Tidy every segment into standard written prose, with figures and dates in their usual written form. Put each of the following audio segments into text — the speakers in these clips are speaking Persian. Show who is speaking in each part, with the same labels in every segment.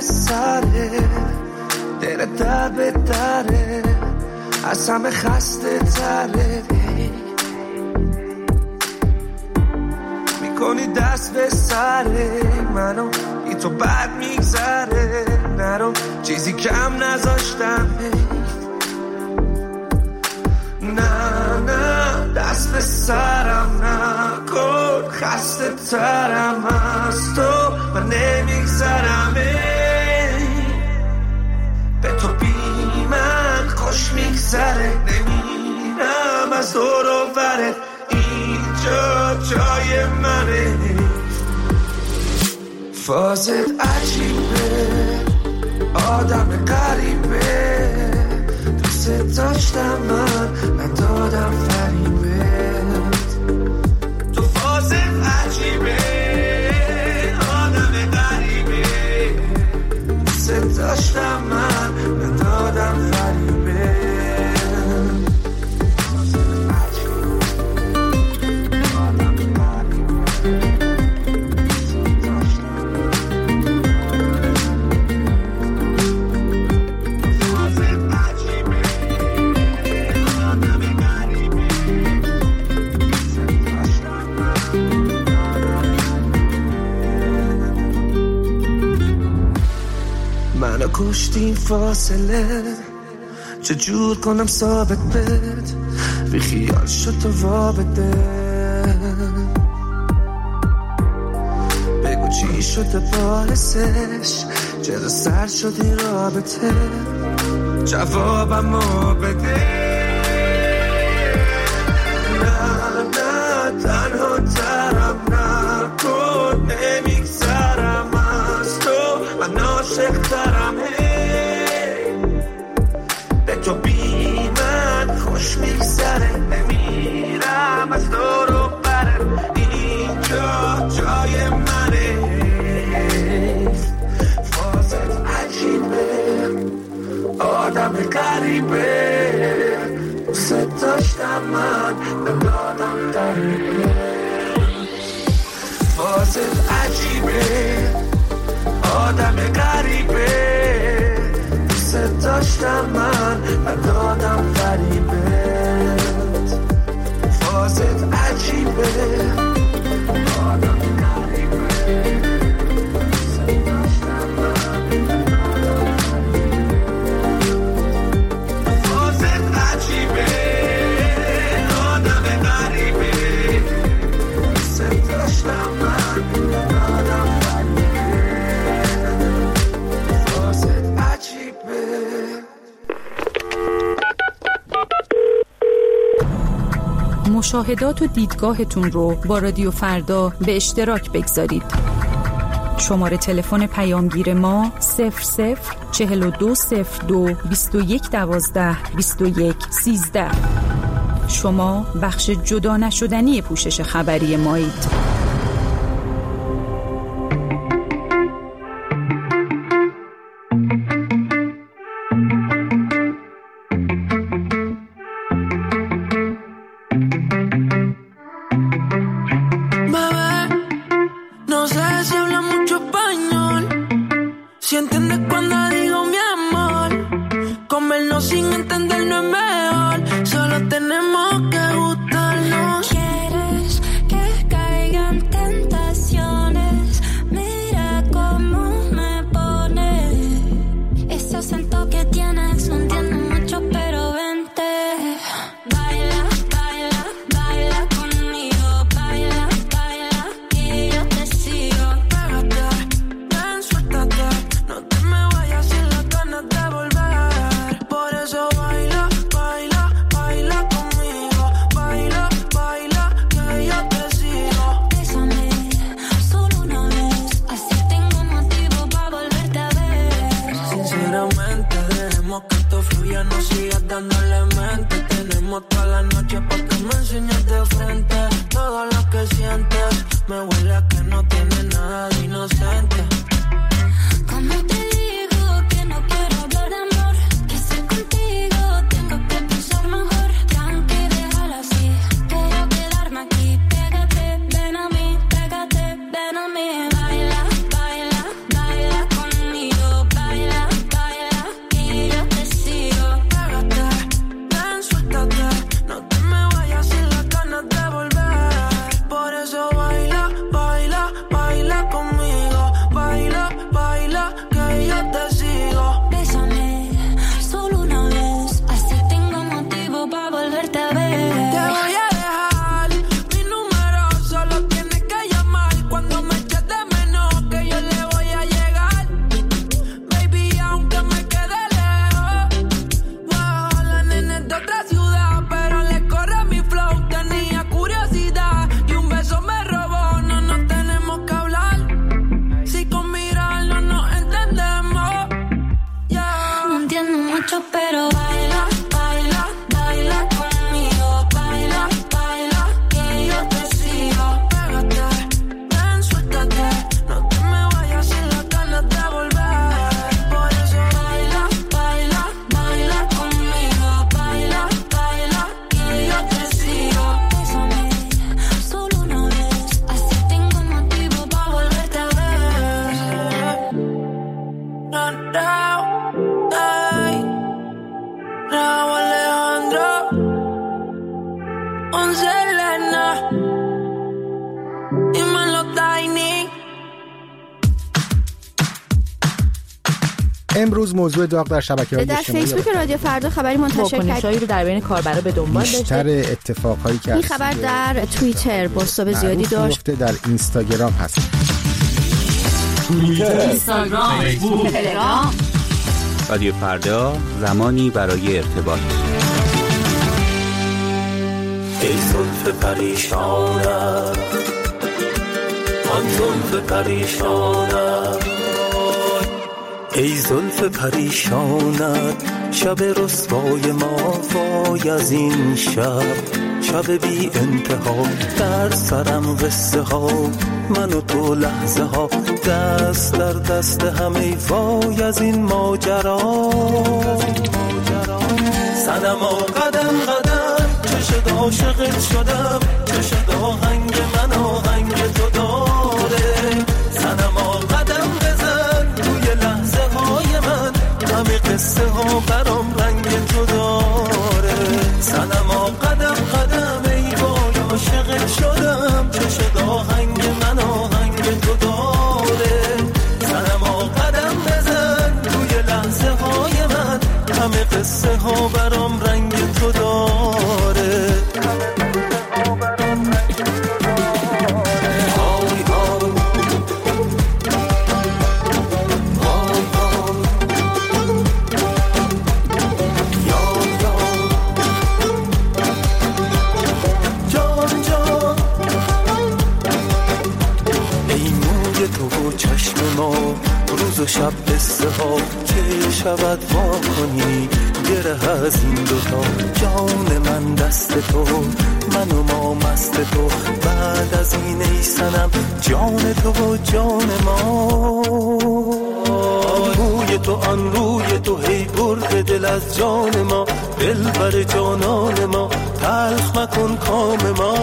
Speaker 1: سره، دل در به دره، از همه خسته تره. میکنی دست به سره منو، ای تو بد میگذره، نرو چیزی کم نذاشتم. نه نه دست به سرم نکن، خسته ترم از تو و نمیگذرم. به تو بی من خوش میگذره، نمیرم از دور و بره، اینجا جای منه. فازت عجیبه، آدم غریبه، دوست داشتم من ندادم فریبت. تو فازت عجیبه، آدم غریبه، دوست داشتم من ندادم فریبت. منو کشتین فاصله، چجور کنم ثابت بد، بی خیال شد تو وابده. بگو چی شده باعثش، چرا سر شد این رابطه، جوابمو بده. نه نه تنها ترم نکن، نمیگذرم از تو، من عاشق ترم. به تو بی من خوش میگذره، نمیرم از دور و بره، اینجا جای منه. فازت عجیبه، آدم غریبه، دوست داشتم من ندادم فریبت. فازت عجیبه، آدم غریبه، دوست داشتم من ندادم فریبت. فازت عجیبه، آدم غریبه، دوست داشتم من ندادم فریبت. فازت عجیبه، آدم غریبه، دوست داشتم من ندادم فریبت.
Speaker 2: مشاهدات و دیدگاهتون رو با رادیو فردا به اشتراک بگذارید. شماره تلفن پیامگیر ما 004202 2112 2113. شما بخش جدا نشدنی پوشش خبری مایید.
Speaker 3: Baila, baila, baila conmigo. این من لب داینی.
Speaker 4: امروز موضوع داغ در شبکه‌های اجتماعی
Speaker 5: در فیسبوک رادیو فردا خبری منتشر
Speaker 2: واکنشایی رو در بین کاربرا به دنبال داشته.
Speaker 4: بیشتر اتفاقهایی که
Speaker 5: این خبر در توییتر بازتاب زیادی داشت.
Speaker 4: در اینستاگرام هست.
Speaker 2: اینستاگرام، فیسبوک، تلگرام.
Speaker 6: رادیو فردا، زمانی برای ارتباط.
Speaker 7: ای زلف پریشانم، آن زلف پریشانم، ای زلف پریشانت، شب رسوای ما وای از این شب بی انتها، در سرم قصه ها، من و تو لحظه ها، دست در دست هم، ای وای از این ماجرا. صنما قدم قدم چشد عاشقت شدم، چشد آهنگ من آهنگ تو داره. صنما قدم بزن توی لحظه های من، همه قصه ها برام رنگ تو داره. صنما قدم قدم ای وای عاشقت شدم، چشد آهنگ من آهنگ تو داره. صنما قدم بزن توی لحظه های من، همه قصه ها برام رنگ تو داره. چشم ما روز و شب قصه ها، که شود وا کنی گره از این دوتا. جان من دست تو، من و ما مست تو، بعد از این ای صنم جان تو و جان ما. روی تو آن روی تو، هی برد دل از جان ما، دل بر جانان ما، تلخ مکن کام ما.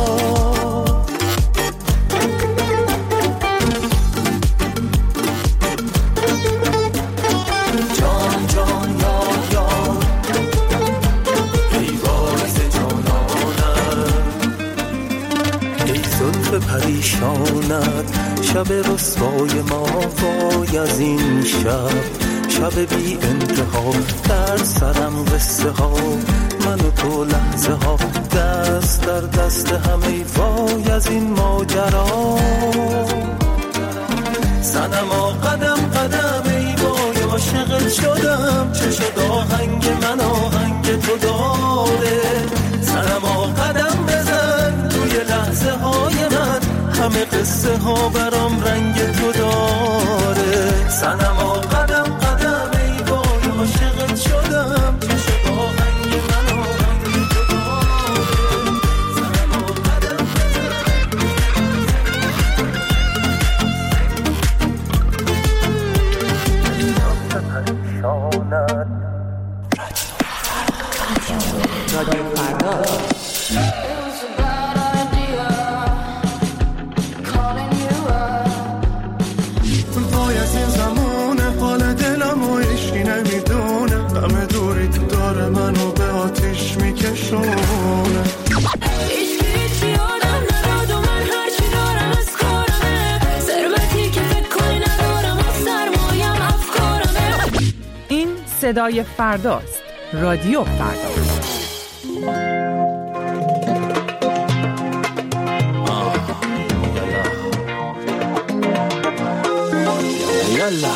Speaker 7: پریشانت، شب رسوای ما وای از این شب بی انتها، در سرم قصه ها، من و تو لحظه ها، دست در دست هم، ای وای از این ماجرا. صنما قدم قدم ای وای عاشقت شدم، چه شد آهنگ من آهنگ تو داره. صنما قدم بزن توی لحظه های من، همه قصه ها برام رنگ تو داره. صنما قدم قدم ای وای عاشقت شدم، چه شد آهنگ من آهنگ تو داره. صنما قدم
Speaker 2: رادیو فردا.
Speaker 1: منو به آتش میکشونه. هیچ یادم نداد و من هرچی دارم از کارمه، ثروتی که فکر کنی ندارم و سرمایم افکارمه.
Speaker 2: این صدای فرداست. رادیو فردا.
Speaker 7: یالا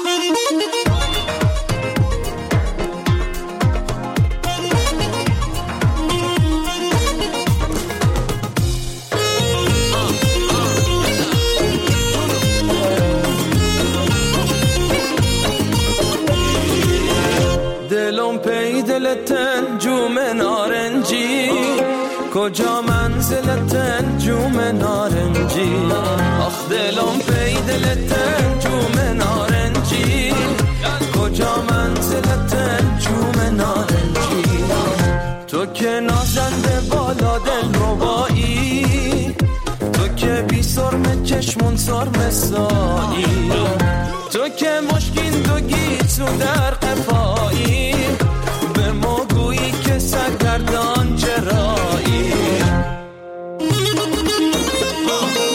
Speaker 1: دلم پی دلتن جوم نارنجی، کجا منزلتن جوم نارنجی. آخ دلم پی دلتن جوم نارنجی، کجا منزلتن جوم نارنجی. تو که نازنده بالا دل ربایی، تو که بی سرم چشمون سرم سایی، تو که مشکین تو گیتو در قفایی، به ما گویی که سرگردان چرایی.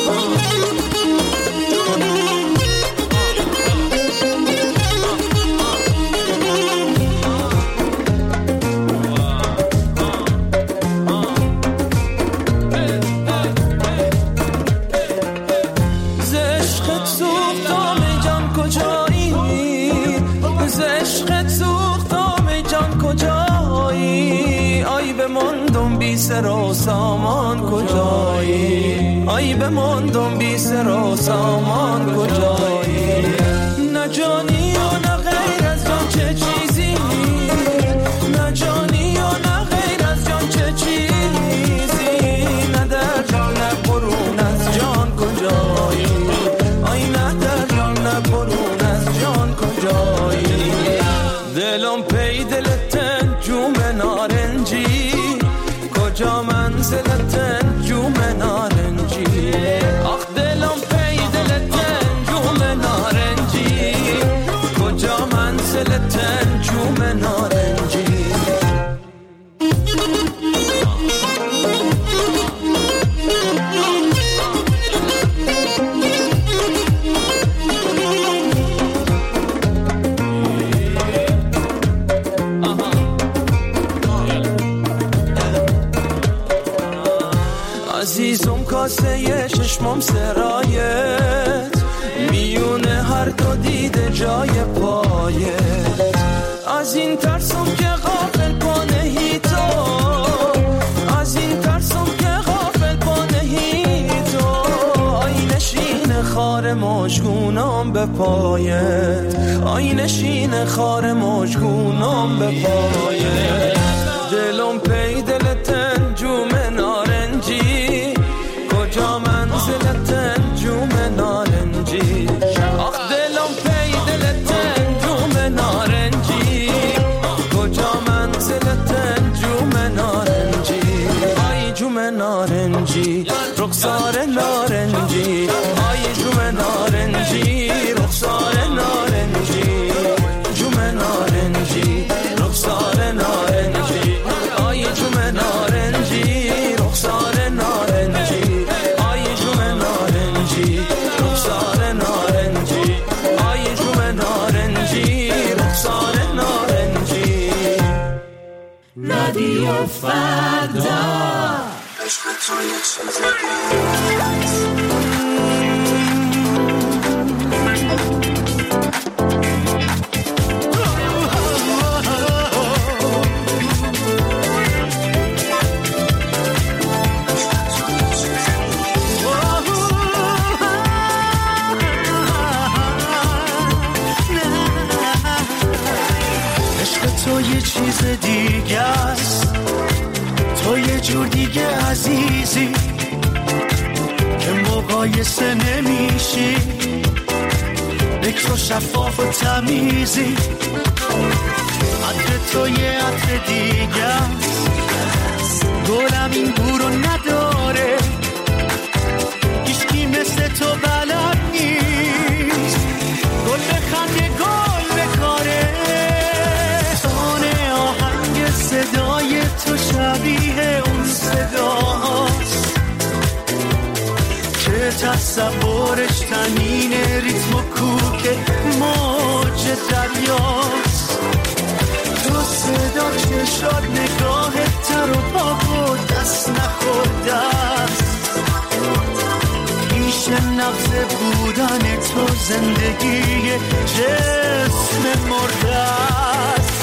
Speaker 7: بی سر و سامان کجایی آی بماندم بی سر و سامان کجایی نه جانی و نه غیر از جان چه چیزی نه جانی و نه غیر از جان چه چیزی نه در جان نه برون از جان کجایی آی نه در جان نه برون از جان کجایی دلم پی دلتن جوم نارنجی کجا منزلتن جوم نارنجی آخ دلم پی دلتن جوم نارنجی کجا منزلتن جوم نارنجی عزیزم کاسه چشمم سرایت میونه هر دو دیده جای پایت از این ترسم که غافل پانهی تو از این ترسم که غافل پانهی تو آی نشین خار مشگونم به پایت آی نشین خار مشگونم به پایت دلم پی دلتن جوم نارنجی کجا منزلتن جوم نارنجی آخ دلم پی دلتن جوم نارنجی کجا منزلتن جوم نارنجی آی جوم نارنجی رخسار نارنجی آی جوم نارنجی رخسار نارنجی جوم نارنجی رخسار نارنجی آی جوم نارنجی رخسار نارنجی آی جوم نارنجی رخسار نارنجی آی جوم نارنجی رخسار نارنجی رادیو فردا عشق تو یه چیز تو یه چیز دیگه است تو یه جور دیگه عزیزی که مقایسه نمیشی بکر و شفاف و تمیزی عطر تو یه عطر دیگه است گلم این بورو نداره هیچکی مثل تو بلد نیست گل بخنده گل بکاره صدای تو شبیه اون صداست که تصورش تنین ریتم و کوک موج دریاست تو صدا چشات نگاهت تر و پاک و دست نخورده است پیش نبض بودن تو زندگی جسم مرده است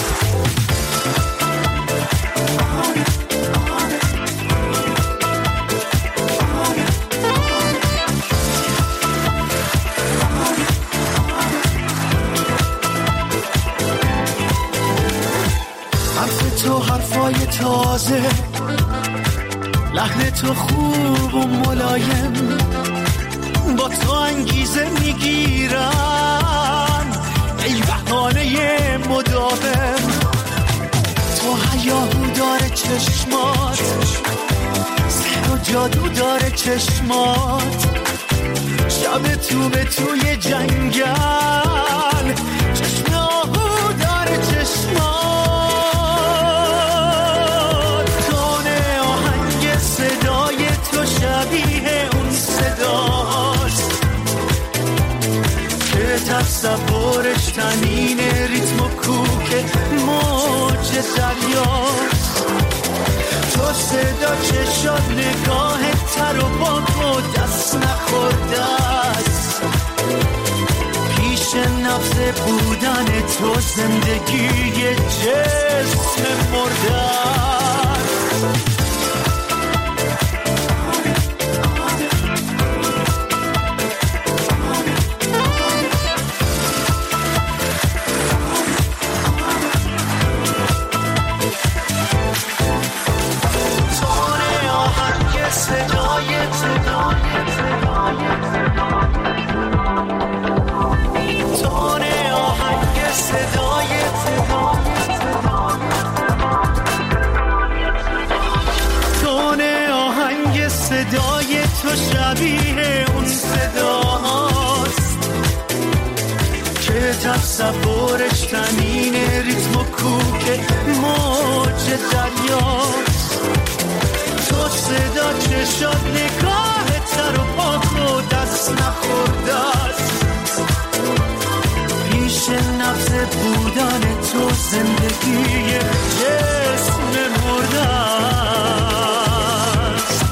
Speaker 7: تو حرفای تازه لحن تو خوب و ملایم با تو انگیزه میگیرن ای بهانه مداوم تو هیاهو داره چشمات سحر و جادو داره چشمات شب تو به توی جنگل چشم آهو داره چشمات صدای تو شبیه اون صداست که تصورش تنین ریتم و کوک موج دریاست تو صدا چشات نگاهت تر و پاک و دست نخورده است پیش نبض بودن تو زندگی جسم مرده است تصورش تنین ریتم و کوک موج دریا، تو صدا چشات نگاه تر و پاک و دست نخورده است، پیش نفس بودن تو زندگی جسم مرده است.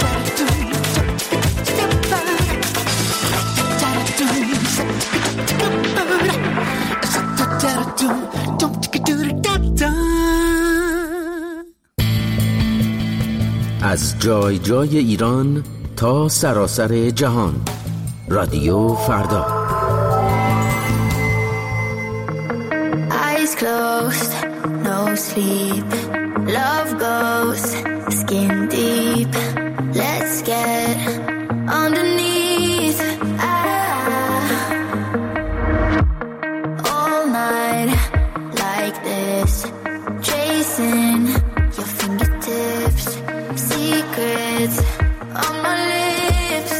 Speaker 8: از جای جای ایران تا سراسر جهان، رادیو فردا.
Speaker 1: Eyes closed, no sleep. Love goes skin deep. Let's get underneath. All night like this, chasing your fingertips, secrets on my lips.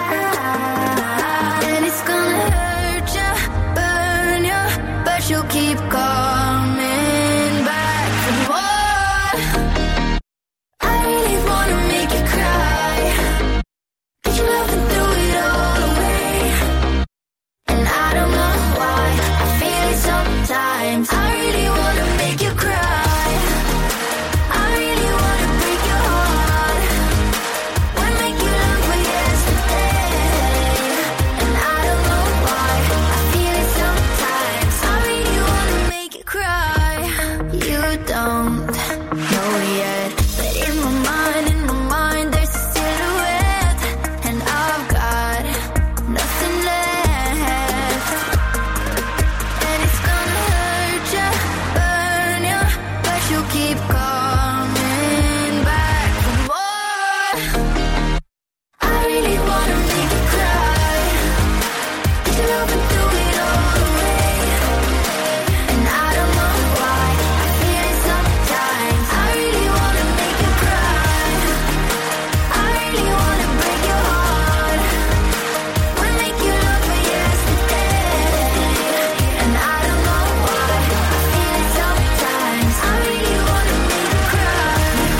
Speaker 1: And it's gonna hurt you, burn you, but you'll keep coming back for more. I really wanna make you cry, but you're loving through it all away. And I don't know why I feel it sometimes. I really wanna make you cry, I really wanna break your heart, wanna make you love for yesterday. And I don't know why I feel it sometimes. I really wanna make you cry. You don't know yet, but in my mind there's a silhouette, and I've got nothing left. And it's gonna hurt you, burn you, but you'll keep coming back for more. I really wanna make you cry, 'cause you're loving through it all away. And I don't know why I feel it sometimes. I really wanna make you cry, I really wanna break your heart, wanna make you love for yesterday. And I don't know why I feel it sometimes. I really wanna make you cry.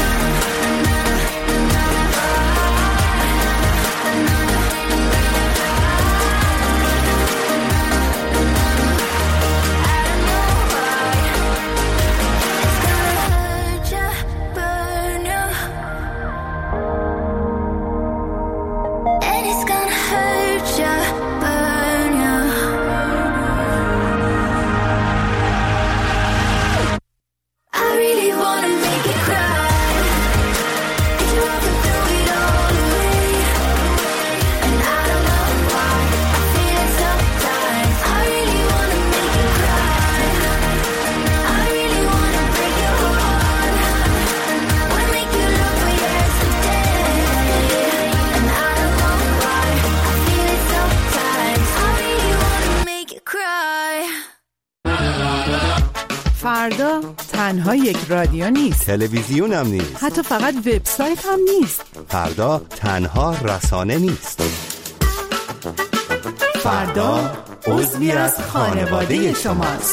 Speaker 1: It's gonna hurt you, burn you, and it's gonna hurt you, burn you. I really wanna make you cry, 'cause you're walking through it all away. And I don't know why I feel it sometimes. I really wanna make you cry, I really wanna break your heart, wanna make you love for yesterday. And I don't know why I feel it sometimes. I really wanna make you cry.
Speaker 9: فردا تنها یک رادیو نیست،
Speaker 10: تلویزیون هم نیست،
Speaker 9: حتی فقط وبسایت هم نیست.
Speaker 10: فردا تنها رسانه نیست.
Speaker 9: فردا عضوی از خانواده شماست.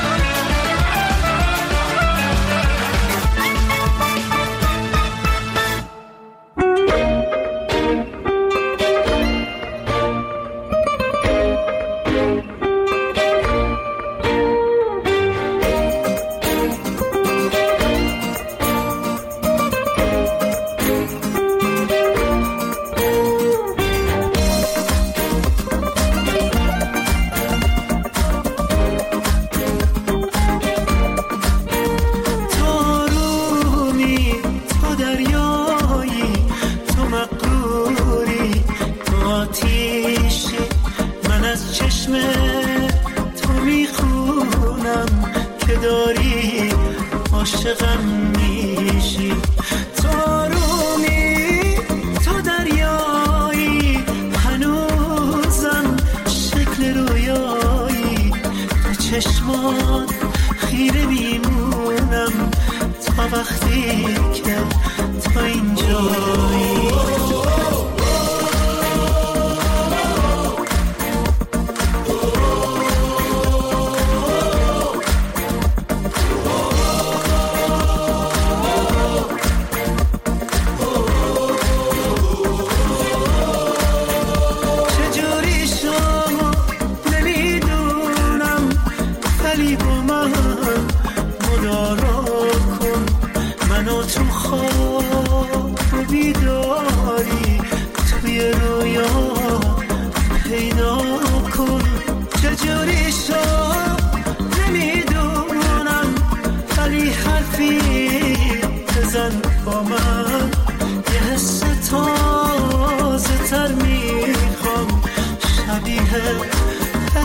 Speaker 7: عاشقم میشی، تو رومی، تو دریایی، هنوزم شکل رویایی، تو چشمات خیره میمونم تا وقتی که تو اینجایی.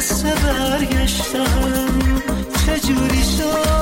Speaker 7: قصه برگشتم چجوری شد